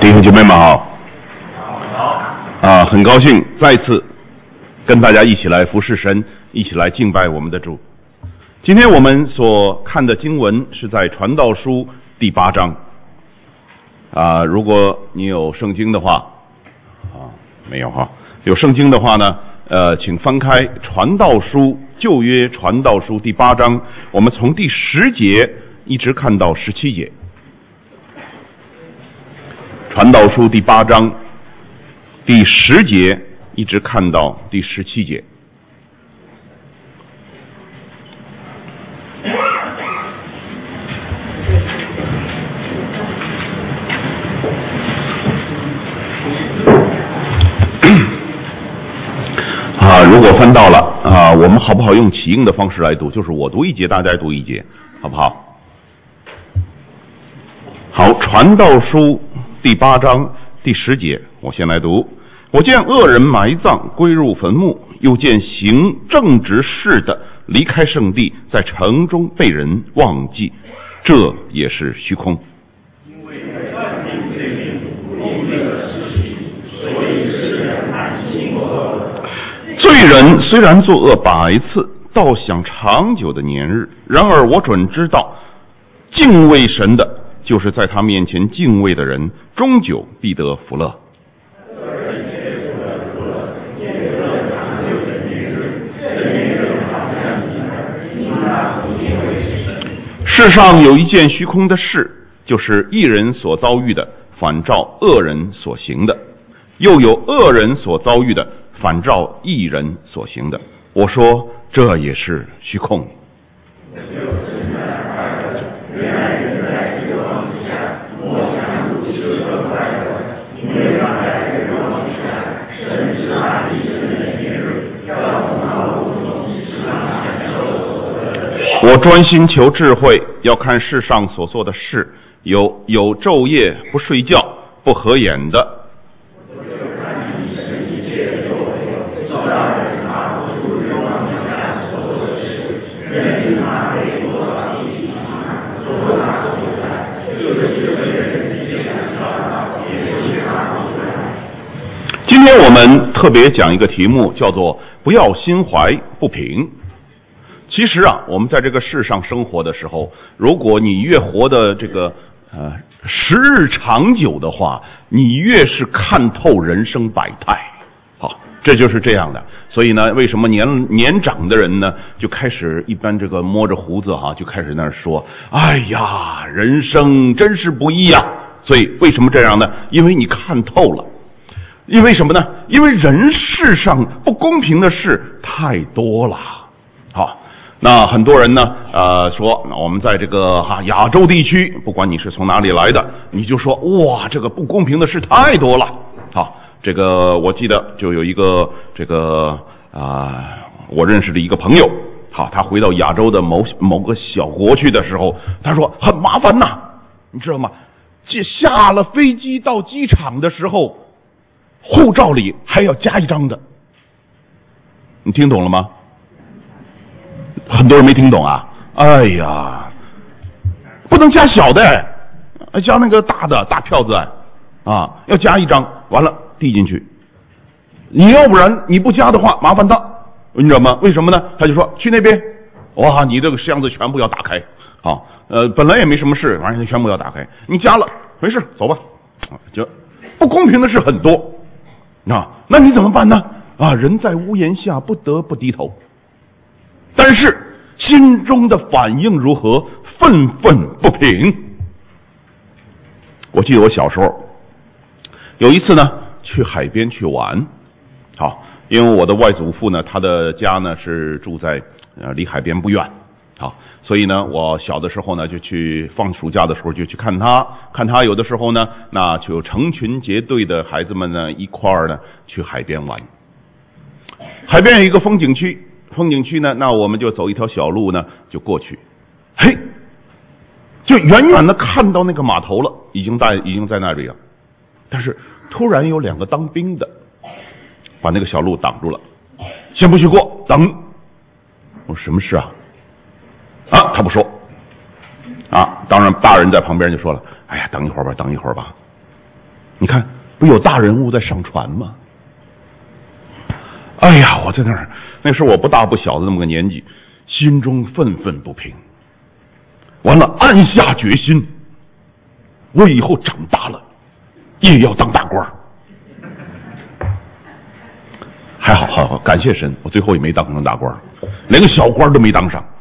弟兄姐妹们好。很高兴再次跟大家一起来服侍神，一起来敬拜我们的主。今天我们所看的经文是在传道书第8章。如果你有圣经的话，没有哈，有圣经的话呢，请翻开传道书旧约传道书第8章，我们从第10节一直看到17节。传道书第8章第10节一直看到第17节。如果翻到了我们好不好用起应的方式来读？就是我读一节，大家读一节，好不好？好，传道书第8章第10节，我先来读。我见恶人埋葬，归入坟墓，又见行正直事的离开圣地，在城中被人忘记，这也是虚空。因为犯命罪名不义的事情，所以世人满心恶。罪人虽然作恶100次，倒想长久的年日，然而我准知道，敬畏神的，就是在他面前敬畏的人，终久必得福乐。世上有一件虚空的事，就是义人所遭遇的，反照恶人所行的；又有恶人所遭遇的，反照义人所行的。我说，这也是虚空。我专心求智慧，要看世上所做的事，有昼夜不睡觉、不合眼的。今天我们特别讲一个题目，叫做“不要心怀不平”。其实我们在这个世上生活的时候，如果你越活的这个时日长久的话，你越是看透人生百态。好，这就是这样的。所以呢，为什么年长的人呢，就开始一般这个摸着胡子就开始那儿说：“哎呀，人生真是不易啊！”所以为什么这样呢？因为你看透了。因为什么呢？因为人世上不公平的事太多了。好。那很多人呢，说我们在这个亚洲地区，不管你是从哪里来的，你就说哇，这个不公平的事太多了。好，这个我记得就有一个这个我认识的一个朋友，好，他回到亚洲的某个小国去的时候，他说很麻烦呐，你知道吗？下了飞机到机场的时候，护照里还要加一张的，你听懂了吗？很多人没听懂啊！哎呀，不能加小的，加那个大票子要加一张，完了递进去。你要不然你不加的话，麻烦他，你知道吗？为什么呢？他就说去那边，哇，你这个箱子全部要打开，本来也没什么事，完了全部要打开。你加了，没事，走吧。就不公平的事很多，那你怎么办呢？人在屋檐下，不得不低头。但是心中的反应如何？愤愤不平。我记得我小时候有一次呢，去海边去玩，好，因为我的外祖父呢，他的家呢是住在离海边不远，好，所以呢，我小的时候呢就去放暑假的时候就去看他有的时候呢，那就成群结队的孩子们呢一块儿呢去海边玩。海边有一个风景区呢，那我们就走一条小路呢，就过去。嘿，就远远的看到那个码头了，已经在那里了。但是突然有2个当兵的把那个小路挡住了，先不许过，等。我说什么事啊？他不说。当然大人在旁边就说了：“哎呀，等一会儿吧。” 你看，不有大人物在上船吗？哎呀，我在那儿，那时候我不大不小的那么个年纪，心中愤愤不平。完了，暗下决心，我以后长大了也要当大官。还好，感谢神，我最后也没当上大官，连个小官都没当上。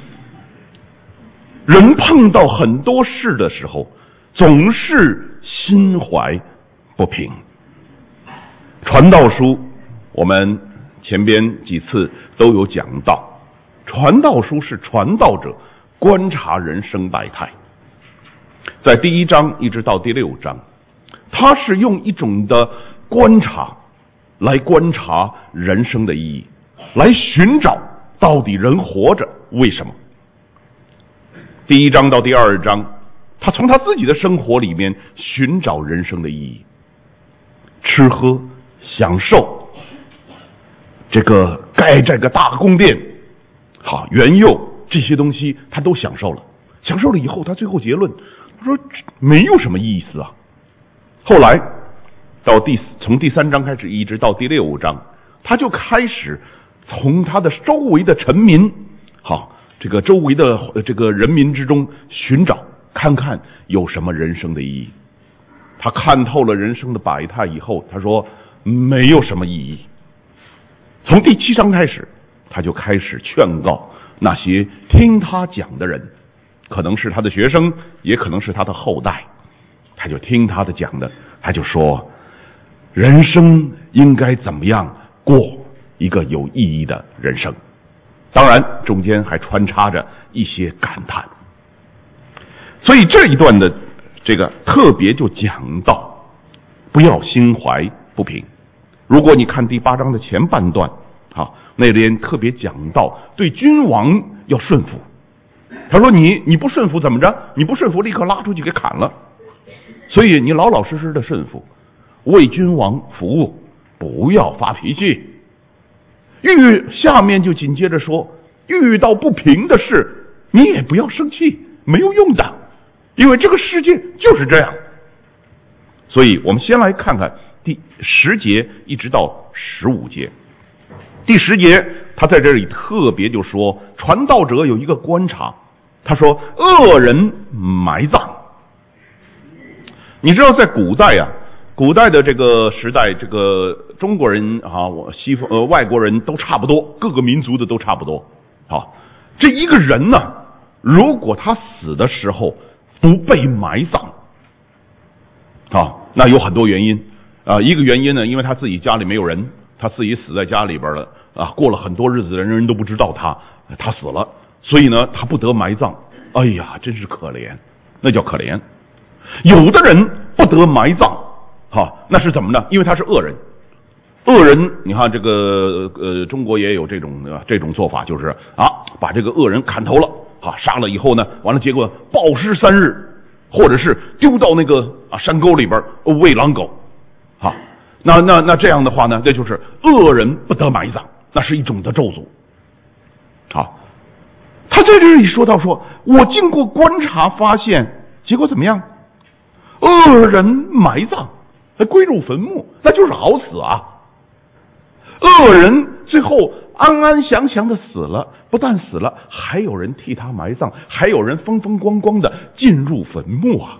人碰到很多事的时候，总是心怀不平。传道书我们前边几次都有讲到，传道书是传道者观察人生百态，在第1章一直到第6章，他是用一种的观察来观察人生的意义，来寻找到底人活着为什么。第1章到第2章，他从他自己的生活里面寻找人生的意义，吃喝享受，这个盖这个大宫殿，好园囿这些东西他都享受了，享受了以后，他最后结论，他说没有什么意思啊。后来到从第3章开始一直到第6章，他就开始从他的周围的臣民，好这个周围的这个人民之中寻找，看看有什么人生的意义。他看透了人生的百态以后，他说没有什么意义。从第7章开始，他就开始劝告那些听他讲的人，可能是他的学生，也可能是他的后代，他就听他的讲的，他就说人生应该怎么样过一个有意义的人生。当然中间还穿插着一些感叹。所以这一段的这个特别就讲到不要心怀不平。如果你看第8章的前半段，好，那边特别讲到对君王要顺服。他说你不顺服怎么着？你不顺服立刻拉出去给砍了。所以你老老实实的顺服，为君王服务，不要发脾气。下面就紧接着说，遇到不平的事你也不要生气，没有用的，因为这个世界就是这样。所以我们先来看看第10节一直到15节。第10节他在这里特别就说，传道者有一个观察，他说恶人埋葬。你知道在古代啊，古代的这个时代，这个中国人啊，外国人都差不多，各个民族的都差不多。好，这一个人呢，如果他死的时候不被埋葬，好，那有很多原因啊。一个原因呢，因为他自己家里没有人，他自己死在家里边了啊，过了很多日子，人都不知道他死了，所以呢，他不得埋葬。哎呀，真是可怜，那叫可怜。有的人不得埋葬，好，那是怎么呢？因为他是恶人。恶人，你看这个中国也有这种做法，就是啊，把这个恶人砍头了，啊，杀了以后呢，完了结果暴尸3日，或者是丢到那个山沟里边喂狼狗，啊，那这样的话呢，这就是恶人不得埋葬，那是一种的咒诅。好，他在这里说到说，我经过观察发现，结果怎么样？恶人埋葬，还归入坟墓，那就是好死啊！恶人最后安安详详的死了，不但死了，还有人替他埋葬，还有人风风光光的进入坟墓啊！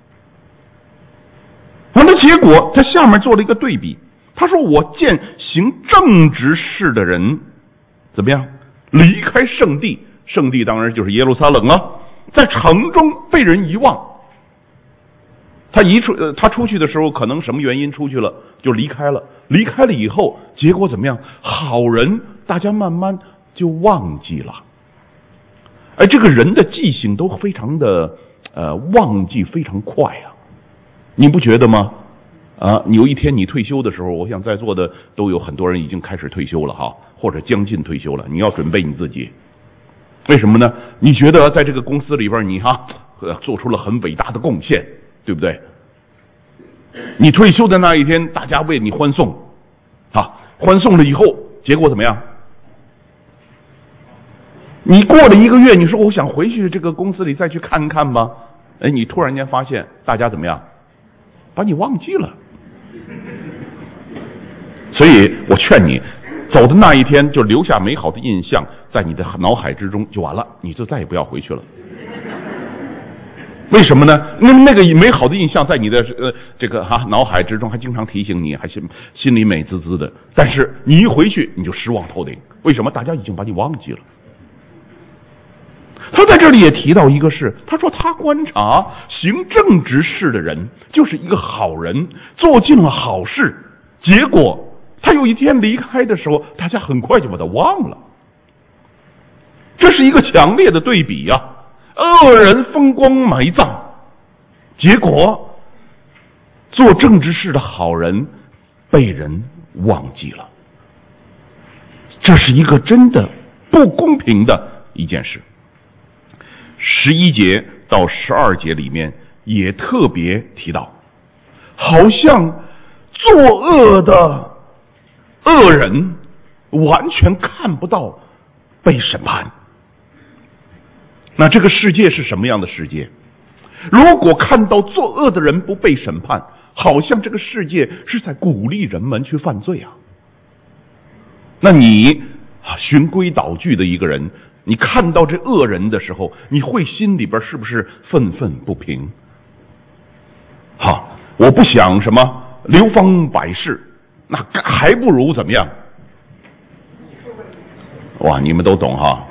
完了，结果他下面做了一个对比，他说：“我见行正直事的人怎么样？离开圣地，圣地当然就是耶路撒冷了，在城中被人遗忘。”他出去的时候，可能什么原因出去了，就离开了。离开了以后，结果怎么样？好人大家慢慢就忘记了。而这个人的记性都非常的忘记非常快啊，你不觉得吗？啊，有一天你退休的时候，我想在座的都有很多人已经开始退休了哈，或者将近退休了。你要准备你自己，为什么呢？你觉得在这个公司里边，你做出了很伟大的贡献。对不对？你退休的那一天，大家为你欢送，欢送了以后，结果怎么样？你过了1个月，你说我想回去这个公司里再去看看吧，哎，你突然间发现大家怎么样？ 把你忘记了。所以我劝你，走的那一天就留下美好的印象在你的脑海之中就完了，你就再也不要回去了。为什么呢？那个美好的印象在你的脑海之中，还经常提醒你，还心里美滋滋的。但是你一回去，你就失望透顶。为什么？大家已经把你忘记了。他在这里也提到一个事，他说他观察行正直事的人就是一个好人，做尽了好事，结果他有一天离开的时候，大家很快就把他忘了。这是一个强烈的对比呀。恶人风光埋葬，结果做正直事的好人被人忘记了。这是一个真的不公平的一件事。11节到12节里面也特别提到，好像作恶的恶人完全看不到被审判。那这个世界是什么样的世界？如果看到作恶的人不被审判，好像这个世界是在鼓励人们去犯罪啊。那你循规蹈矩的一个人，你看到这恶人的时候，你会心里边是不是愤愤不平？好，我不想什么流芳百世，那还不如怎么样？哇，你们都懂哈。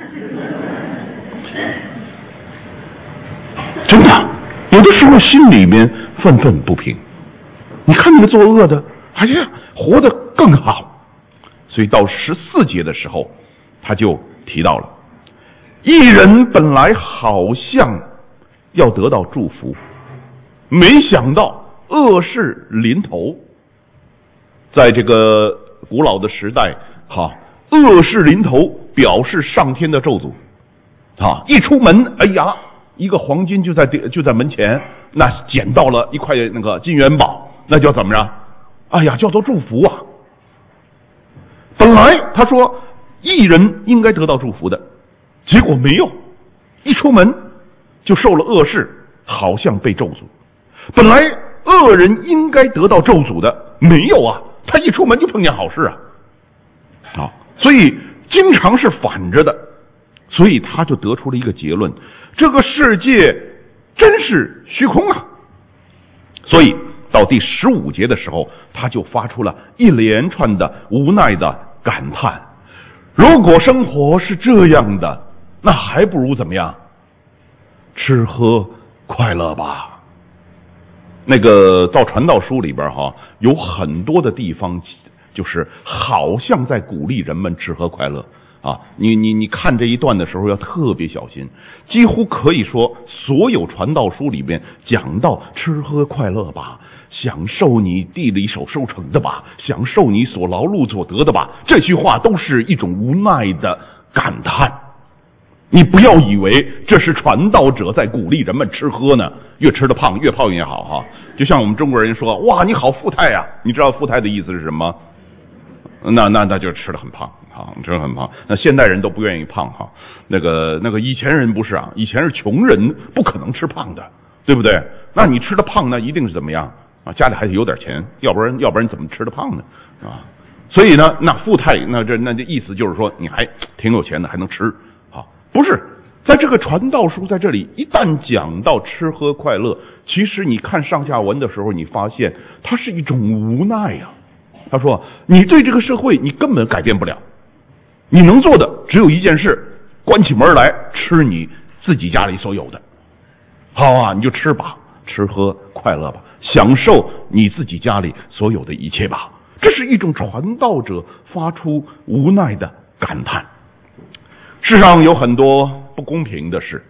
真的，有的时候心里面愤愤不平。你看那个作恶的，哎呀，活得更好。所以到14节的时候，他就提到了，义人本来好像要得到祝福，没想到恶事临头。在这个古老的时代，恶事临头表示上天的咒诅。一出门，哎呀，一个黄金就在门前，那捡到了一块那个金元宝，那叫怎么着？哎呀，叫做祝福啊！本来他说义人应该得到祝福的，结果没有，一出门就受了恶事，好像被咒诅。本来恶人应该得到咒诅的，没有啊，他一出门就碰见好事啊！所以经常是反着的。所以他就得出了一个结论，这个世界真是虚空啊。所以到第15节的时候，他就发出了一连串的无奈的感叹，如果生活是这样的，那还不如怎么样？吃喝快乐吧。那个到传道书里边有很多的地方就是好像在鼓励人们吃喝快乐你看这一段的时候要特别小心，几乎可以说所有传道书里面讲到吃喝快乐吧，享受你地里所收成的吧，享受你所劳碌所得的吧，这句话都是一种无奈的感叹。你不要以为这是传道者在鼓励人们吃喝呢，越吃得胖越胖越好就像我们中国人说，哇，你好富态呀，你知道富态的意思是什么？那就吃得很胖吃得很胖。那现代人都不愿意胖那个以前人不是啊，以前是穷人不可能吃胖的，对不对？那你吃得胖呢，一定是怎么样家里还得有点钱，要不然怎么吃得胖呢所以呢，那富态那这意思就是说你还挺有钱的，还能吃不是。在这个传道书在这里一旦讲到吃喝快乐，其实你看上下文的时候，你发现它是一种无奈他说你对这个社会你根本改变不了，你能做的只有一件事，关起门来吃你自己家里所有的。好你就吃吧，吃喝快乐吧，享受你自己家里所有的一切吧。这是一种传道者发出无奈的感叹。世上有很多不公平的事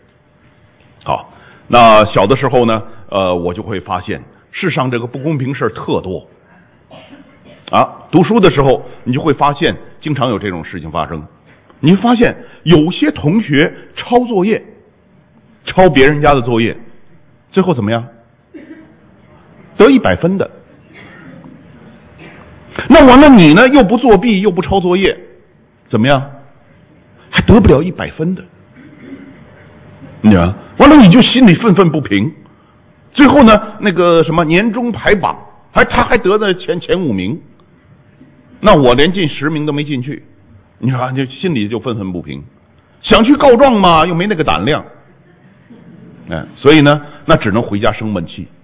那小的时候呢我就会发现世上这个不公平事特多读书的时候你就会发现经常有这种事情发生。你会发现有些同学抄作业，抄别人家的作业，最后怎么样？得100分的。那完了你呢，又不作弊又不抄作业，怎么样？还得不了100分的。完了你就心里愤愤不平。 最后呢，那个什么年终排榜，他还得了前5名，那我连进10名都没进去，你看就心里就愤愤不平，想去告状嘛，又没那个胆量，所以呢，那只能回家生闷气。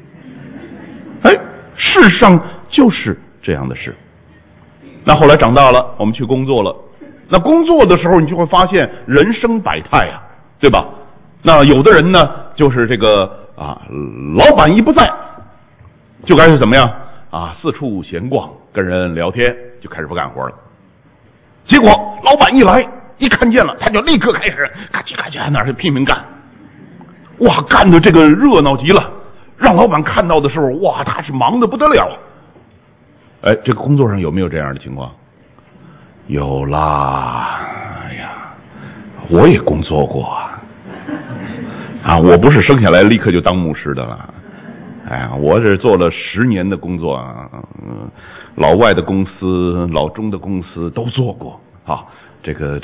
世上就是这样的事。那后来长大了，我们去工作了。那工作的时候，你就会发现人生百态啊，对吧？那有的人呢，就是这个老板一不在，就开始怎么样四处闲逛，跟人聊天，就开始不干活了。结果老板一来，一看见了，他就立刻开始咔叽咔叽那儿拼命干，哇，干的这个热闹极了。让老板看到的时候，哇，他是忙得不得了。这个工作上有没有这样的情况？有啦。哎呀，我也工作过我不是生下来立刻就当牧师的了。我是做了10年的工作老外的公司、老中的公司都做过这个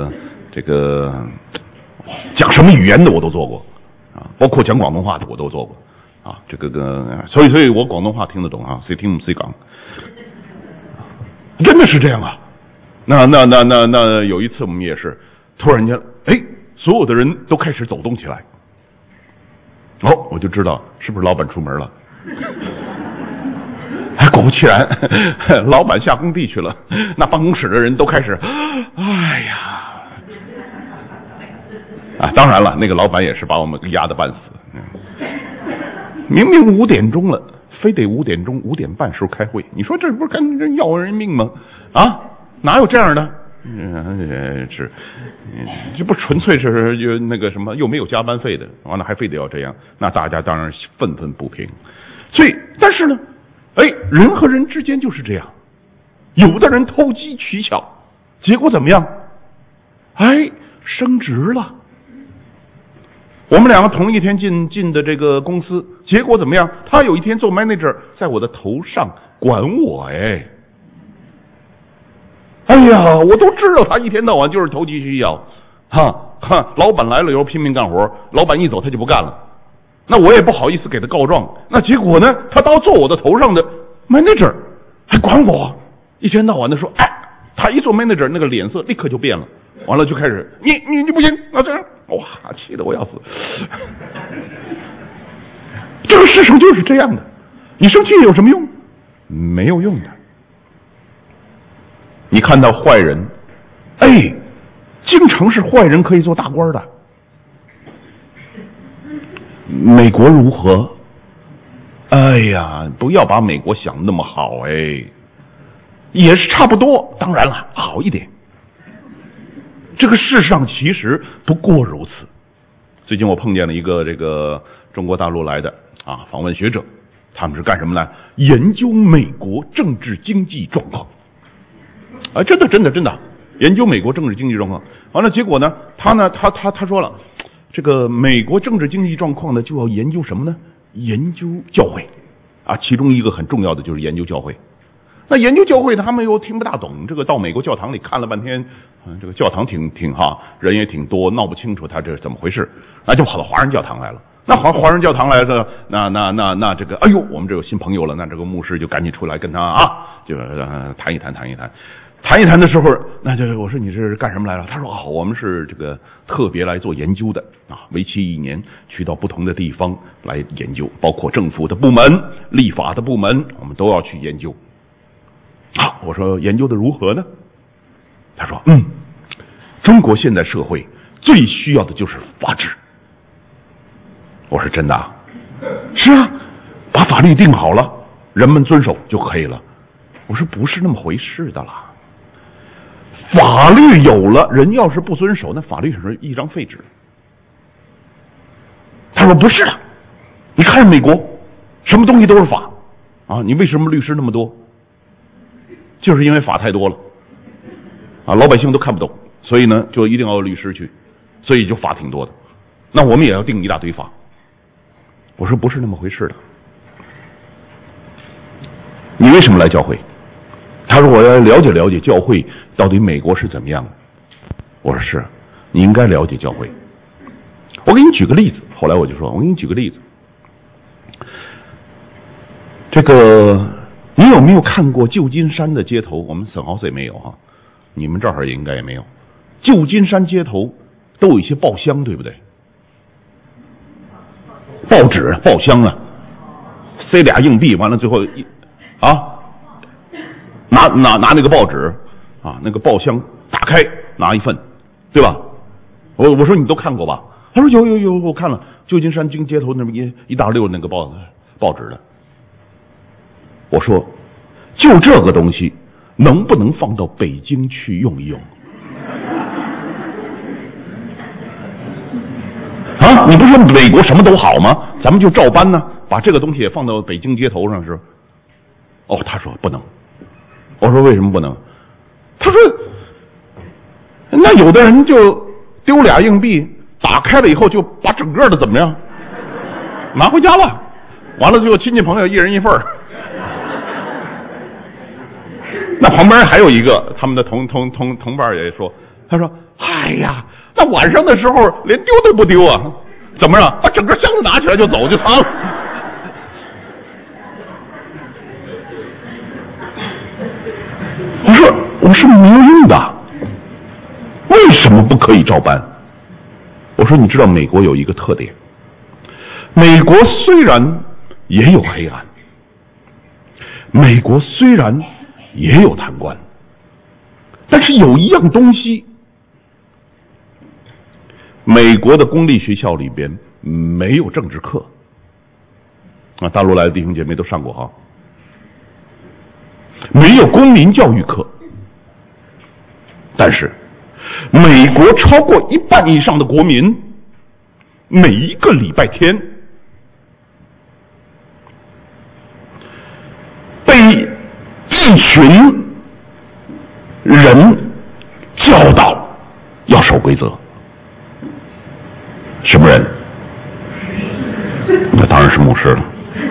讲什么语言的我都做过包括讲广东话的我都做过所以我广东话听得懂谁听唔识讲，真的是这样那有一次我们也是突然间所有的人都开始走动起来，我就知道是不是老板出门了。果不其然，老板下工地去了，那办公室的人都开始当然了，那个老板也是把我们压得半死。明明5点钟了，非得5点钟5点半时候开会，你说这不是跟人要人命吗？哪有这样的？这不纯粹是就那个什么，又没有加班费的，完了还非得要这样，那大家当然愤愤不平。所以，但是呢，人和人之间就是这样，有的人投机取巧，结果怎么样？升职了。我们两个同一天进的这个公司，结果怎么样？他有一天做 manager， 在我的头上管我我都知道他一天到晚就是投机取巧，老板来了以后拼命干活，老板一走他就不干了，那我也不好意思给他告状，那结果呢，他到坐我的头上的 manager 还管我，一天到晚的说，他一做 manager 那个脸色立刻就变了，完了就开始你不行这样，哇，气得我要死。这个世上就是这样的，你生气有什么用？没有用的。你看到坏人，经常是坏人可以做大官的。美国如何？不要把美国想那么好也是差不多，当然了，好一点。这个世上其实不过如此。最近我碰见了一个这个中国大陆来的访问学者，他们是干什么呢？研究美国政治经济状况。真的研究美国政治经济状况。完了，结果呢，他说了，这个美国政治经济状况呢，就要研究什么呢？研究教会其中一个很重要的就是研究教会。那研究教会他们又听不大懂，这个到美国教堂里看了半天，这个教堂挺人也挺多，闹不清楚他这是怎么回事，那就跑到华人教堂来了。那华人教堂来的，那这个，我们这有新朋友了，那这个牧师就赶紧出来跟他就谈一谈的时候，那就我说你是干什么来了？他说我们是这个特别来做研究的为期1年，去到不同的地方来研究，包括政府的部门、立法的部门，我们都要去研究。我说研究的如何呢？他说中国现代社会最需要的就是法治。我说真的是把法律定好了，人们遵守就可以了。我说不是那么回事的啦，法律有了，人要是不遵守，那法律是一张废纸。他说不是的，你看美国什么东西都是法你为什么律师那么多？就是因为法太多了老百姓都看不懂，所以呢就一定要有律师去，所以就法挺多的。那我们也要定一大堆法。我说不是那么回事的。你为什么来教会？他说我要了解了解教会到底美国是怎么样的。我说是，你应该了解教会。我给你举个例子。后来我就说我给你举个例子。 这个你有没有看过旧金山的街头？我们沈豪也没有哈，你们这儿应该也没有。旧金山街头都有一些报箱，对不对？报纸、报箱啊，塞俩硬币，完了最后拿那个报纸啊，那个报箱打开拿一份，对吧？我说你都看过吧？他说有，我看了旧金山街头那么一大溜那个报纸的。我说就这个东西能不能放到北京去用一用？啊，你不是说美国什么都好吗？咱们就照搬呢，把这个东西也放到北京街头上是？哦，他说不能。我说为什么不能？他说那有的人就丢俩硬币，打开了以后就把整个的怎么样拿回家了，完了就亲戚朋友一人一份儿。那旁边还有一个他们的同伴也说，他说哎呀，那晚上的时候连丢都不丢啊，怎么着把整个箱子拿起来就走就藏了。我说没有用的，为什么不可以照搬？我说你知道美国有一个特点，美国虽然也有黑暗，美国虽然也有贪官，但是有一样东西，美国的公立学校里边没有政治课啊，大陆来的弟兄姐妹都上过哈，没有公民教育课，但是美国超过1半以上的国民，每一个礼拜天被一群人教导要守规则。什么人？那当然是牧师了。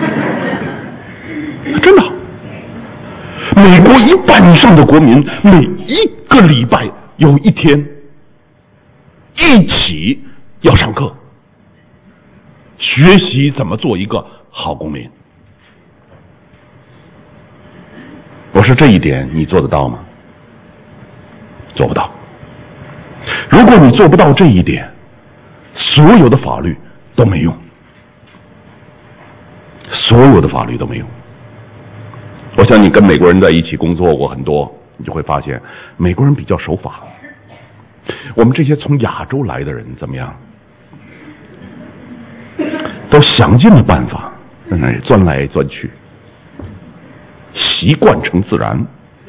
真的，美国1半以上的国民每一个礼拜有一天一起要上课，学习怎么做一个好公民。我说这一点你做得到吗？做不到。如果你做不到这一点，所有的法律都没用，所有的法律都没用。我想你跟美国人在一起工作过很多，你就会发现美国人比较守法。我们这些从亚洲来的人怎么样？都想尽了办法在那里钻来钻去，习惯成自然。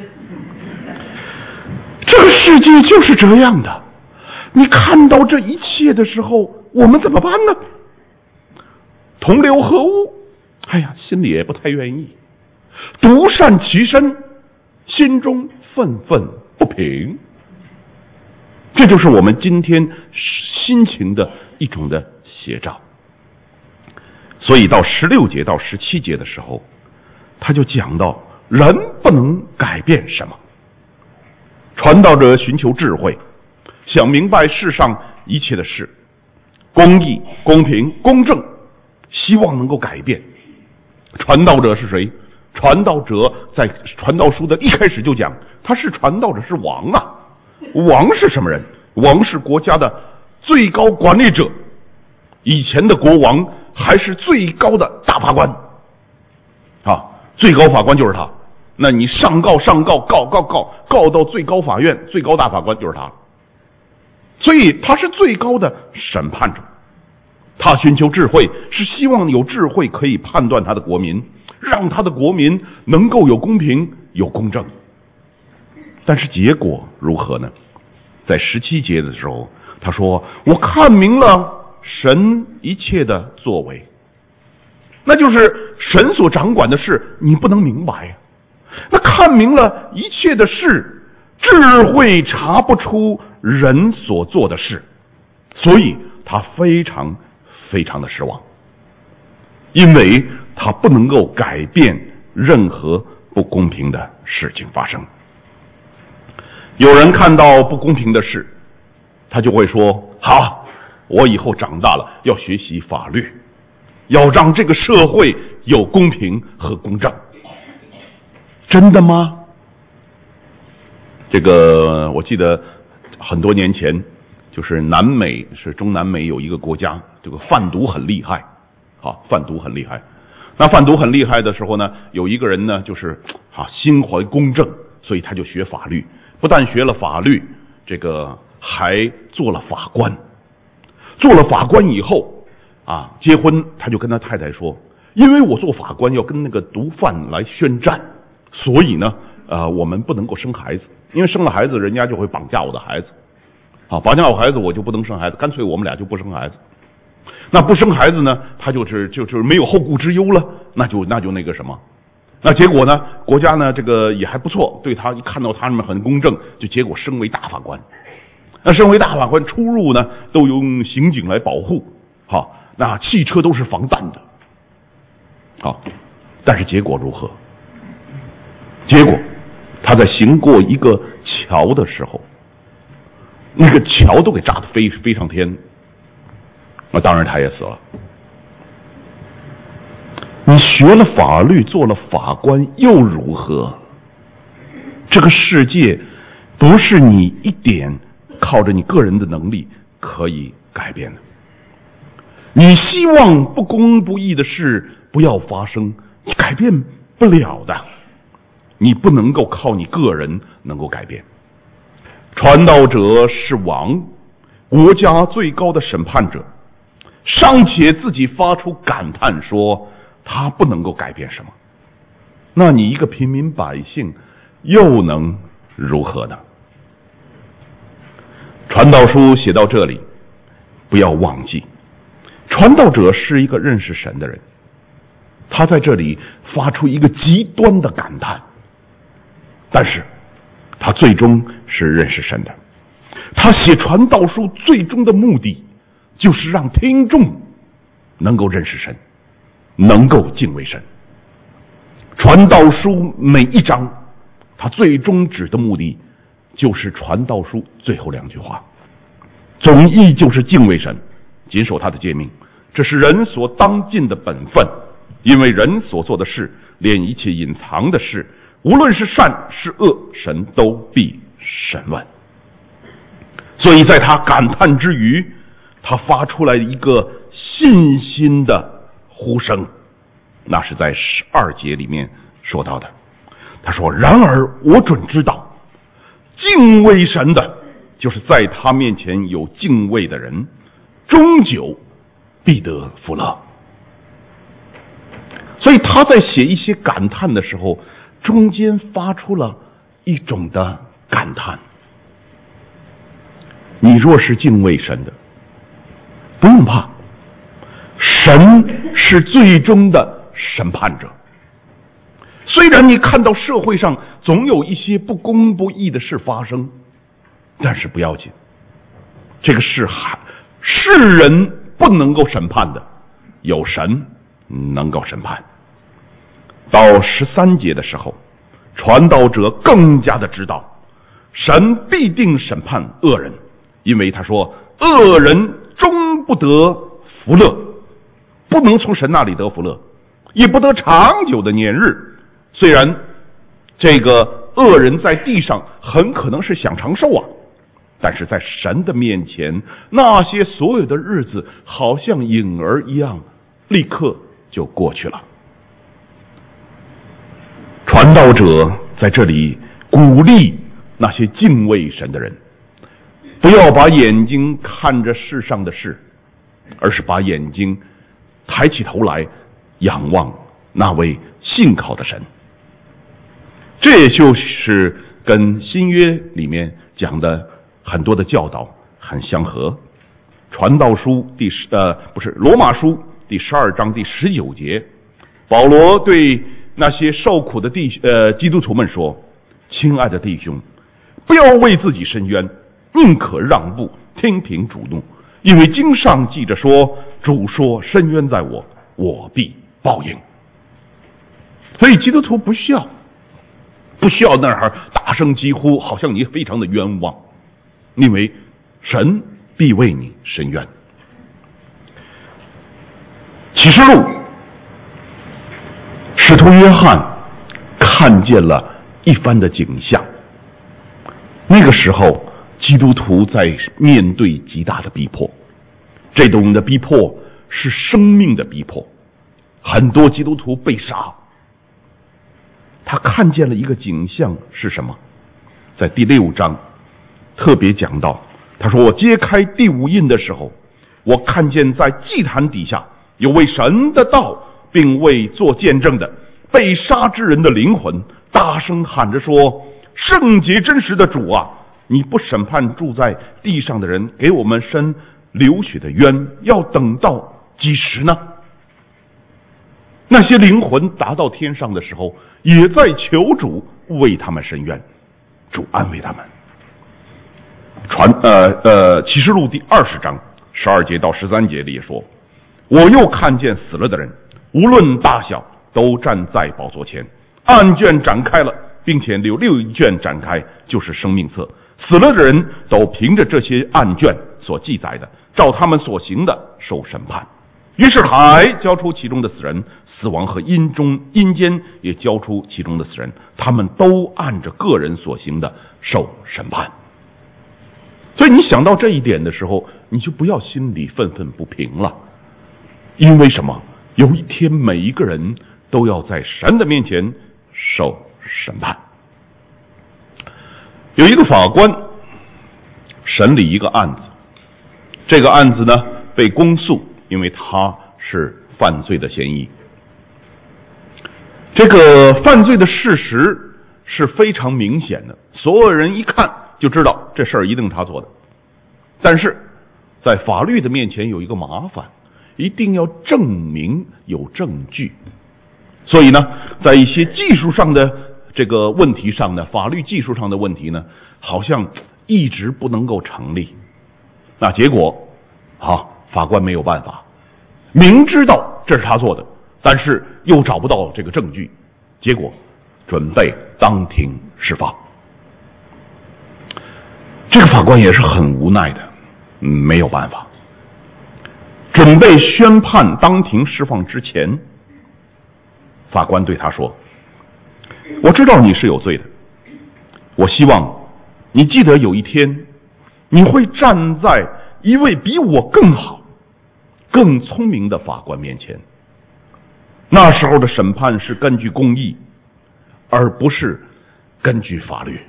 这个世界就是这样的，你看到这一切的时候，我们怎么办呢？同流合污，哎呀，心里也不太愿意。独善其身，心中愤愤不平。这就是我们今天心情的一种的写照。所以到16节到17节的时候，他就讲到人不能改变什么，传道者寻求智慧，想明白世上一切的事，公义、公平、公正，希望能够改变。传道者是谁？传道者在传道书的一开始就讲，他是传道者，是王啊。王是什么人？王是国家的最高管理者，以前的国王还是最高的大法官啊，最高法官就是他。那你上告告到最高法院，最高大法官就是他。所以他是最高的审判者，他寻求智慧，是希望有智慧可以判断他的国民，让他的国民能够有公平有公正。但是结果如何呢？在17节的时候，他说我看明了神一切的作为，那就是神所掌管的事你不能明白。那看明了一切的事，智慧查不出人所做的事，所以他非常非常的失望，因为他不能够改变任何不公平的事情发生。有人看到不公平的事，他就会说好，我以后长大了要学习法律。 要让这个社会有公平和公正。真的吗？这个我记得很多年前，就是中南美有一个国家，这个贩毒很厉害，贩毒很厉害。那贩毒很厉害的时候呢，有一个人呢，就是心怀公正，所以他就学法律，不但学了法律，这个还做了法官。做了法官以后结婚，他就跟他太太说，因为我做法官要跟那个毒贩来宣战，所以呢我们不能够生孩子，因为生了孩子人家就会绑架我的孩子，绑架我孩子我就不能生孩子，干脆我们俩就不生孩子。那不生孩子呢，他就是没有后顾之忧了，那就那个什么，那结果呢，国家呢这个也还不错，对他一看到他们很公正，就结果升为大法官。那升为大法官出入呢都用刑警来保护，那汽车都是防弹的，但是结果如何？结果他在行过一个桥的时候，那个桥都给炸得飞上天，那当然他也死了。你学了法律，做了法官又如何？这个世界不是你一点靠着你个人的能力可以改变的。你希望不公不义的事不要发生，你改变不了的，你不能够靠你个人能够改变。传道者是王，国家最高的审判者，尚且自己发出感叹说他不能够改变什么，那你一个平民百姓又能如何呢？传道书写到这里，不要忘记，传道者是一个认识神的人，他在这里发出一个极端的感叹，但是他最终是认识神的。他写传道书最终的目的，就是让听众能够认识神，能够敬畏神。传道书每一章，他最终指的目的，就是传道书最后2句话，总意就是敬畏神，谨守他的诫命，这是人所当尽的本分。因为人所做的事，连一切隐藏的事，无论是善是恶，神都必审问。所以在他感叹之余，他发出来一个信心的呼声，那是在12节里面说到的。他说，然而我准知道，敬畏神的，就是在他面前有敬畏的人，终究必得福乐。所以他在写一些感叹的时候，中间发出了一种的感叹。你若是敬畏神的，不用怕，神是最终的审判者。虽然你看到社会上总有一些不公不义的事发生，但是不要紧，这个事是人不能够审判的，有神能够审判。到13节的时候，传道者更加的知道，神必定审判恶人，因为他说，恶人终不得福乐，不能从神那里得福乐，也不得长久的年日。虽然这个恶人在地上很可能是享长寿但是在神的面前，那些所有的日子好像影儿一样，立刻就过去了。传道者在这里鼓励那些敬畏神的人，不要把眼睛看着世上的事，而是把眼睛抬起头来仰望那位信靠的神。这也就是跟新约里面讲的很多的教导很相合。传道书罗马书第12章第19节，保罗对那些受苦的基督徒们说，亲爱的弟兄，不要为自己伸冤，宁可让步，听凭主怒，因为经上记着说，主说，伸冤在我，我必报应。所以基督徒不需要那儿大声疾呼，好像你非常的冤枉，因为神必为你伸冤。 启示录，使徒约翰看见了一番的景象。那个时候，基督徒在面对极大的逼迫，这种的逼迫是生命的逼迫，很多基督徒被杀。他看见了一个景象是什么？在第6章特别讲到，他说：“我揭开第5印的时候，我看见在祭坛底下有为神的道并为做见证的被杀之人的灵魂，大声喊着说：圣洁真实的主啊，你不审判住在地上的人，给我们伸流血的冤，要等到几时呢？”那些灵魂达到天上的时候，也在求主为他们伸冤，主安慰他们。启示录第20章12节到13节里也说：“我又看见死了的人，无论大小，都站在宝座前，案卷展开了，并且有6卷展开，就是生命册。死了的人都凭着这些案卷所记载的，照他们所行的受审判。于是海交出其中的死人，死亡和阴间也交出其中的死人，他们都按着个人所行的受审判。”所以你想到这一点的时候，你就不要心里愤愤不平了。因为什么？有一天每一个人都要在神的面前受审判。有一个法官审理一个案子，这个案子呢被公诉，因为他是犯罪的嫌疑。这个犯罪的事实是非常明显的，所有人一看就知道这事儿一定他做的。但是在法律的面前有一个麻烦，一定要证明有证据。所以呢，在一些技术上的这个问题上呢，法律技术上的问题呢，好像一直不能够成立。那结果法官没有办法，明知道这是他做的，但是又找不到这个证据，结果准备当庭释放。这个法官也是很无奈的，没有办法。准备宣判当庭释放之前，法官对他说：“我知道你是有罪的，我希望你记得有一天你会站在一位比我更好、更聪明的法官面前。那时候的审判是根据公义，而不是根据法律。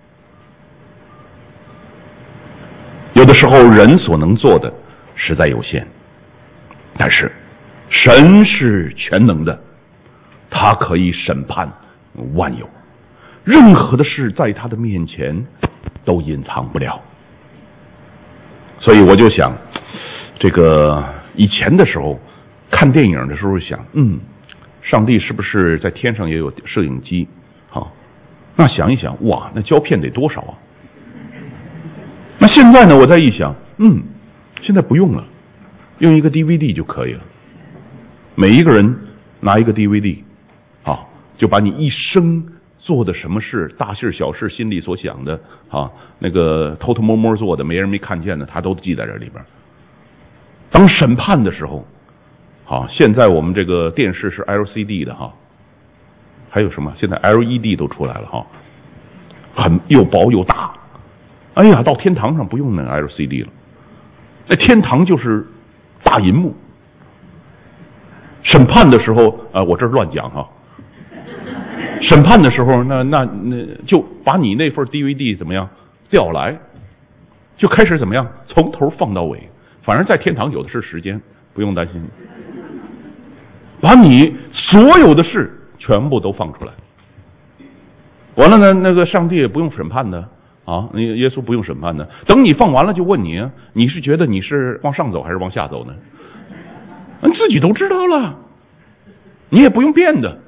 有的时候人所能做的实在有限，但是神是全能的，他可以审判万有，任何的事在他的面前都隐藏不了。所以我就想，这个以前的时候看电影的时候想，上帝是不是在天上也有摄影机？那想一想，哇，那胶片得多少啊？那现在呢，我再一想，现在不用了，用一个 DVD 就可以了。每一个人拿一个 DVD，就把你一生做的什么事，大事小事，心里所想的那个偷偷摸摸做的，没人没看见的，他都记在这里边。当审判的时候，现在我们这个电视是 LCD 的还有什么？现在 LED 都出来了很又薄又大。哎呀，到天堂上不用那 LCD 了，那天堂就是大银幕。审判的时候我这乱讲审判的时候，那就把你那份 DVD 怎么样调来，就开始怎么样从头放到尾。反正在天堂有的是时间，不用担心。把你所有的事全部都放出来。完了呢，那个上帝也不用审判的耶稣不用审判的。等你放完了就问你你是觉得你是往上走还是往下走呢？你自己都知道了，你也不用变的。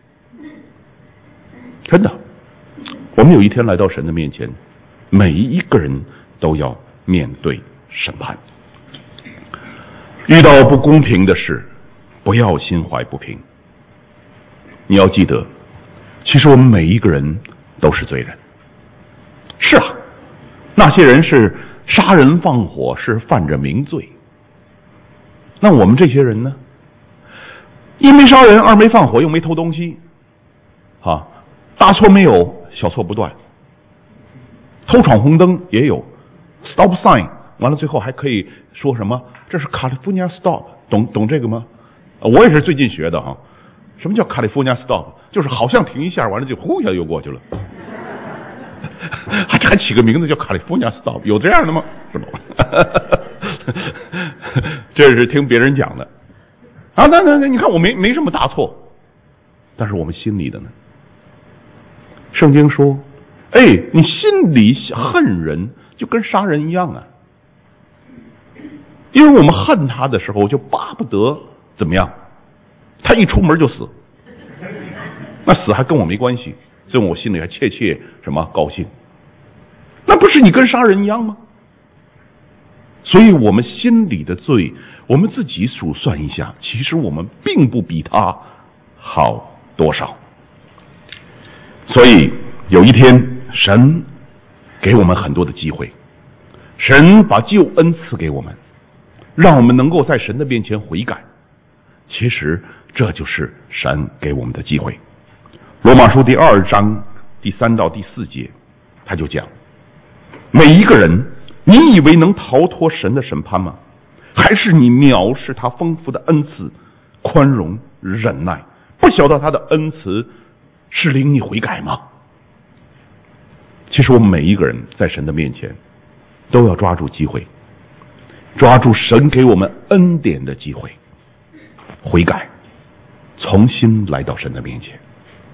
真的，我们有一天来到神的面前，每一个人都要面对审判。遇到不公平的事，不要心怀不平。你要记得，其实我们每一个人都是罪人。是那些人是杀人放火，是犯着明罪。那我们这些人呢？ 一没杀人，二没放火，又没偷东西，啊，大错没有，小错不断，偷闯红灯也有 stop sign， 完了最后还可以说什么这是 California stop， 懂这个吗？我也是最近学的哈。什么叫 California stop？ 就是好像停一下，完了就呼一下又过去了。还起个名字叫 California stop， 有这样的吗？是吧？这是听别人讲的啊。那你看我没什么大错，但是我们心里的呢？圣经说，你心里恨人就跟杀人一样啊。因为我们恨他的时候，就巴不得怎么样？他一出门就死，那死还跟我没关系，所以我心里还切什么高兴？那不是你跟杀人一样吗？所以我们心里的罪，我们自己数算一下，其实我们并不比他好多少。所以有一天，神给我们很多的机会，神把救恩赐给我们，让我们能够在神的面前悔改。其实这就是神给我们的机会。罗马书第2章第3到第4节，他就讲，每一个人，你以为能逃脱神的审判吗？还是你藐视他丰富的恩赐，宽容忍耐，不晓得他的恩慈是领你悔改吗？其实我们每一个人在神的面前都要抓住机会，抓住神给我们恩典的机会，悔改，重新来到神的面前。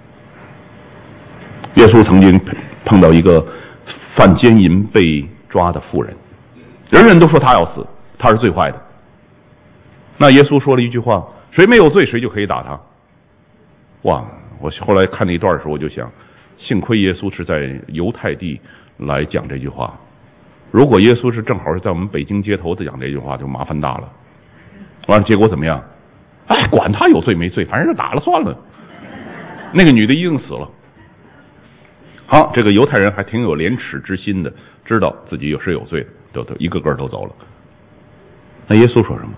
耶稣曾经碰到一个犯奸淫被抓的妇人，人人都说他要死，他是最坏的。那耶稣说了一句话，谁没有罪谁就可以打他。哇，我后来看那一段的时候，我就想，幸亏耶稣是在犹太地来讲这句话，如果耶稣是正好是在我们北京街头讲这句话，就麻烦大了。完了结果怎么样？管他有罪没罪，反正就打了算了。那个女的一定死了。好，这个犹太人还挺有廉耻之心的，知道自己是有罪的，都一个个都走了。那耶稣说什么？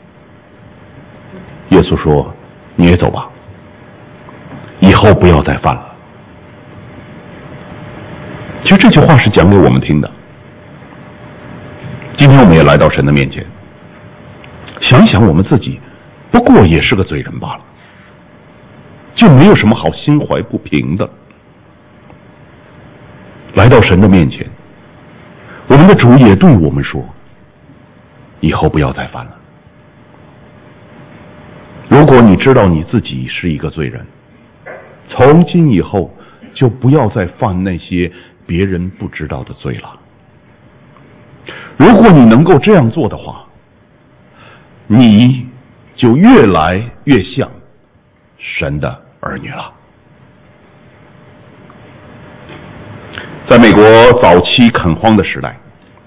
耶稣说：“你也走吧，以后不要再犯了。”其实这句话是讲给我们听的。今天我们也来到神的面前，想想我们自己不过也是个罪人罢了，就没有什么好心怀不平的。来到神的面前，我们的主也对我们说，以后不要再犯了。如果你知道你自己是一个罪人，从今以后就不要再犯那些别人不知道的罪了。如果你能够这样做的话，你就越来越像神的儿女了。在美国早期垦荒的时代，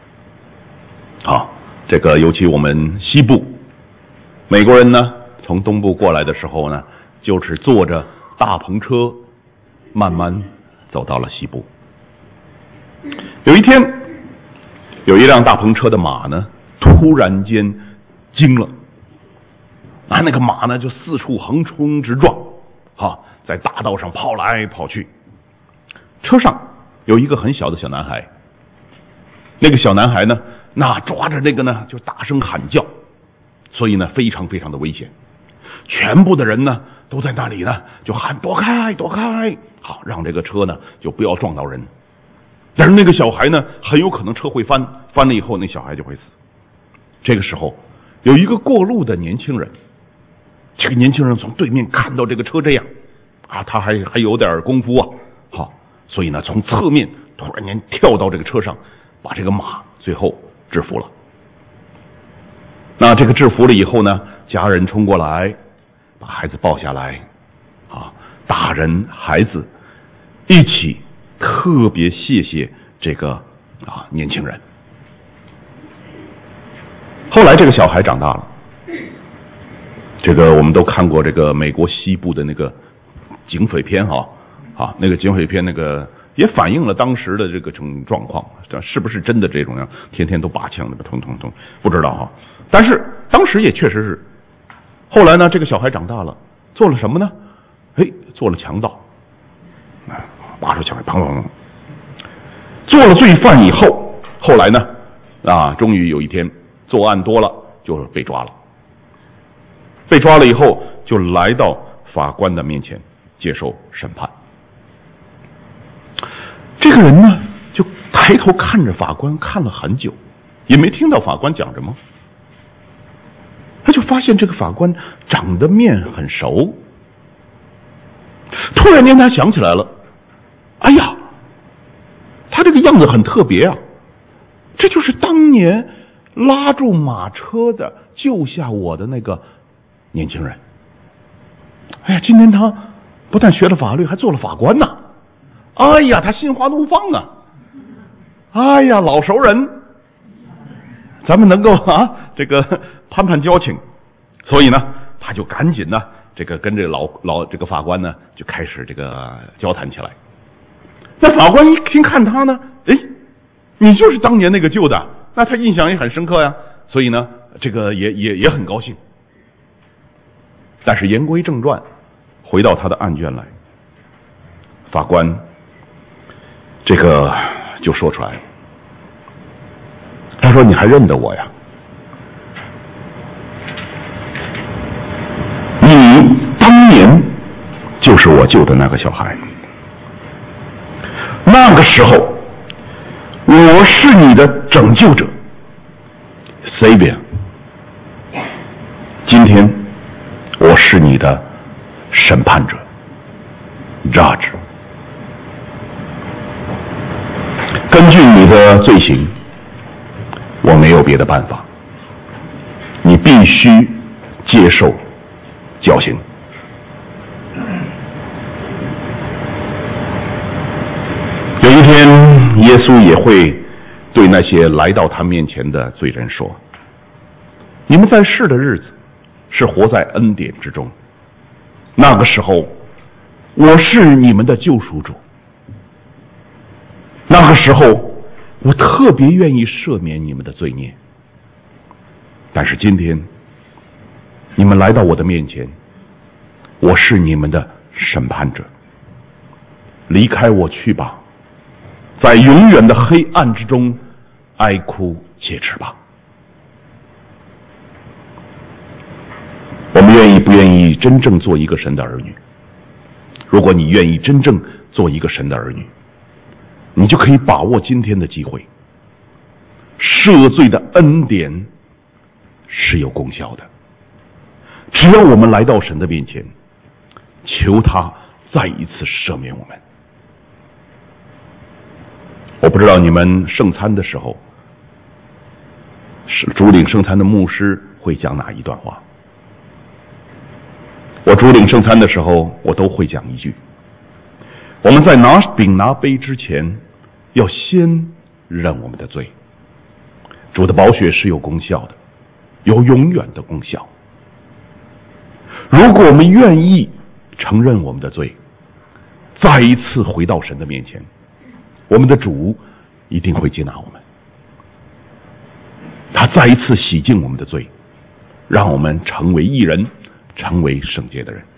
这个尤其我们西部，美国人呢从东部过来的时候呢，就是坐着大篷车慢慢走到了西部。有一天，有一辆大篷车的马呢突然间惊了，那个马呢就四处横冲直撞，在大道上跑来跑去。车上有一个很小的小男孩，那个小男孩呢，那抓着那个呢就大声喊叫，所以呢非常非常的危险。全部的人呢都在那里呢就喊躲开躲开，好让这个车呢就不要撞到人。但是那个小孩呢很有可能车会翻了以后那小孩就会死。这个时候有一个过路的年轻人，这个年轻人从对面看到这个车这样他还有点功夫好，所以呢从侧面突然间跳到这个车上，把这个马最后制服了。那这个制服了以后呢，家人冲过来把孩子抱下来大人孩子一起特别谢谢这个年轻人。后来这个小孩长大了，这个我们都看过这个美国西部的那个警匪片那个警匪片那个也反映了当时的这个种状况，是不是真的这种样天天都拔枪的通不知道但是当时也确实是。后来呢这个小孩长大了， 做了什么呢？做了强盗，拔出枪来，砰砰砰，做了罪犯以后，后来呢，终于有一天作案多了，就被抓了。被抓了以后，就来到法官的面前接受审判。这个人呢，就抬头看着法官，看了很久，也没听到法官讲什么。他就发现这个法官长得面很熟，突然间他想起来了，哎呀，他这个样子很特别啊，这就是当年拉住马车的救下我的那个年轻人。哎呀，今天他不但学了法律，还做了法官呢。哎呀，他心花怒放啊！哎呀，老熟人，咱们能够这个攀攀交情，所以呢，他就赶紧呢，这个跟这这个法官呢，就开始这个交谈起来。那法官一听看他呢，你就是当年那个救的，那他印象也很深刻呀，所以呢，这个也很高兴。但是言归正传，回到他的案卷来，法官这个就说出来了，他说：“你还认得我呀？你当年就是我救的那个小孩，那个时候我是你的拯救者 Savior， 今天我是你的审判者 Judge， 根据你的罪行，我没有别的办法，你必须接受绞刑。”有一天，耶稣也会对那些来到他面前的罪人说：“你们在世的日子是活在恩典之中，那个时候我是你们的救赎主，那个时候我特别愿意赦免你们的罪孽。但是今天你们来到我的面前，我是你们的审判者，离开我去吧，在永远的黑暗之中哀哭切齿吧。”我们愿意不愿意真正做一个神的儿女？如果你愿意真正做一个神的儿女，你就可以把握今天的机会。赦罪的恩典是有功效的，只要我们来到神的面前，求他再一次赦免我们。我不知道你们圣餐的时候，主领圣餐的牧师会讲哪一段话。我主领圣餐的时候，我都会讲一句：我们在拿饼拿杯之前，要先认我们的罪。主的宝血是有功效的，有永远的功效。如果我们愿意承认我们的罪，再一次回到神的面前，我们的主一定会接纳我们，他再一次洗净我们的罪，让我们成为义人，成为圣洁的人。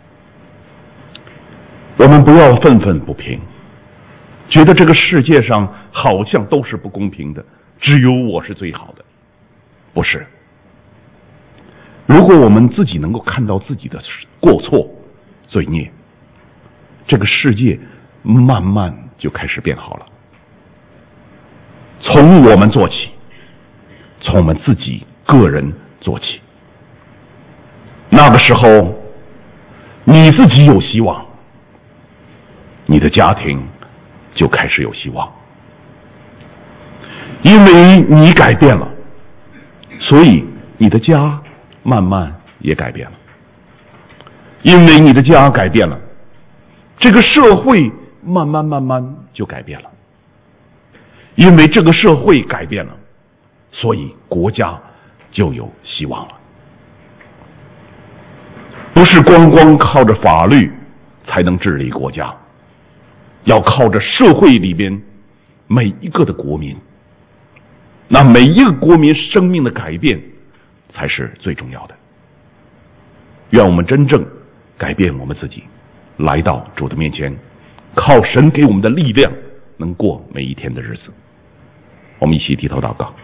我们不要愤愤不平，觉得这个世界上好像都是不公平的，只有我是最好的。不是，如果我们自己能够看到自己的过错罪孽，这个世界慢慢就开始变好了。从我们做起，从我们自己个人做起，那个时候你自己有希望，你的家庭就开始有希望。因为你改变了，所以你的家慢慢也改变了。因为你的家改变了，这个社会慢慢就改变了。因为这个社会改变了，所以国家就有希望了。不是光靠着法律才能治理国家，要靠着社会里边每一个的国民，那每一个国民生命的改变才是最重要的。愿我们真正改变我们自己，来到主的面前，靠神给我们的力量，能过每一天的日子。我们一起低头祷告。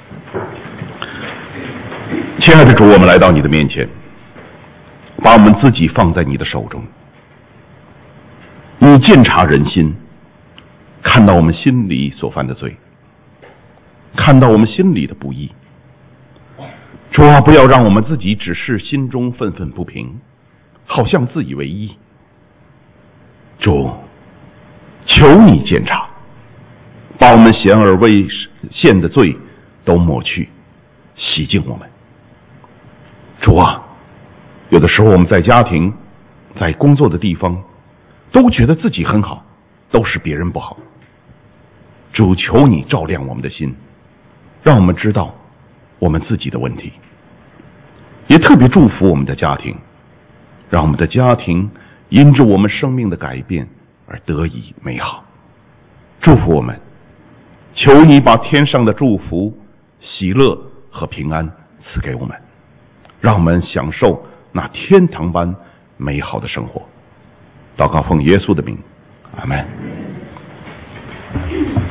亲爱的主，我们来到你的面前，把我们自己放在你的手中。你鉴察人心，看到我们心里所犯的罪，看到我们心里的不义。主啊，不要让我们自己只是心中愤愤不平，好像自以为意。主，求你鉴察，把我们显而未现的罪都抹去，洗净我们。主啊，有的时候我们在家庭，在工作的地方，都觉得自己很好，都是别人不好。主，求你照亮我们的心，让我们知道我们自己的问题，也特别祝福我们的家庭，让我们的家庭因着我们生命的改变而得以美好。祝福我们，求你把天上的祝福、喜乐和平安赐给我们，让我们享受那天堂般美好的生活。祷告奉耶稣的名，阿们。